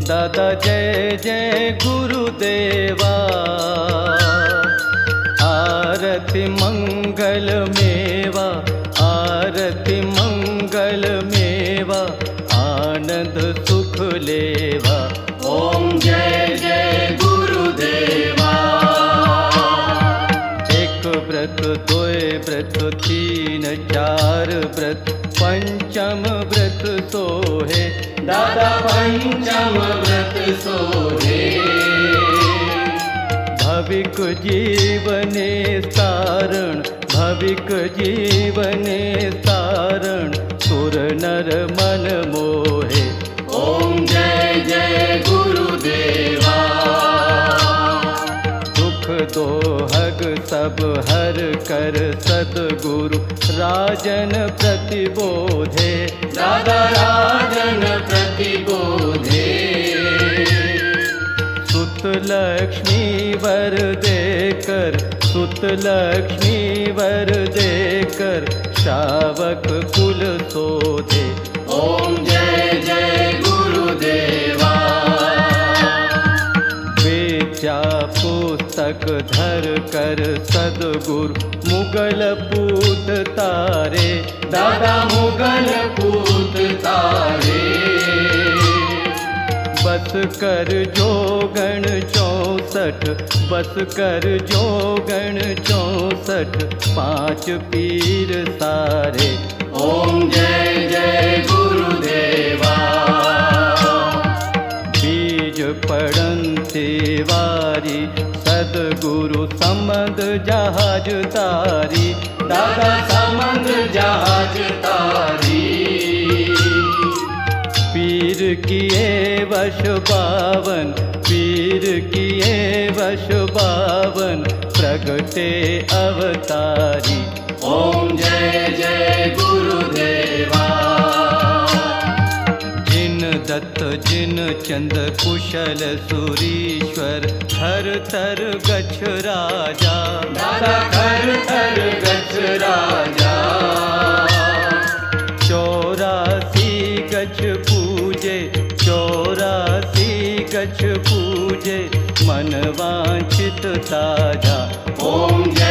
दादा जय जय गुरुदेवा। आरती मंगल मेवा, आरती मंगल मेवा, आनंद सुख लेवा। ओम जय जय गुरुदेवा। एक व्रत दोय व्रत तीन चार व्रत, पंचम व्रत सोहे दादा पंचम व्रत सोहे। भविक जीवने तारण, भविक जीवने तारण, सुर नर मन मोहे। ओम जय जय गुरुदेवा। दुख दोहग सब हर कर सद्गुरु, राजन प्रतिबोधे दादा राजन प्रतिबोधे। सुत लक्ष्मी वर देकर, सुत लक्ष्मी वर देकर, श्रावक कुल शोधे। ओम जय जय गुरुदेवा। बेचा पुस्तक धर कर सद्गुरु, मुगल पूत तारे दादा मुगल पूत तारे। बस कर जोगण 64, बस कर जोगण 64, 5 पीर सारे। ओम जय जय गुरुदेवा। बीज पड़ंती वारी, सद्गुरु समद जहाज तारी। दादा समंद जहाज तारी। पीर किए वश बावन, पीर किए वश बावन, प्रगटे अवतारी। ओम जय जय गुरुदेवा। जिन दत्त जिन चंद कुशल सुरीश्वर, थर थर गच्छ राजा दादा थर थर गच्छ राजा। 84 गच्छ पूजे, 84 गच्छ पूजे, मन वांछित ताजा। ओम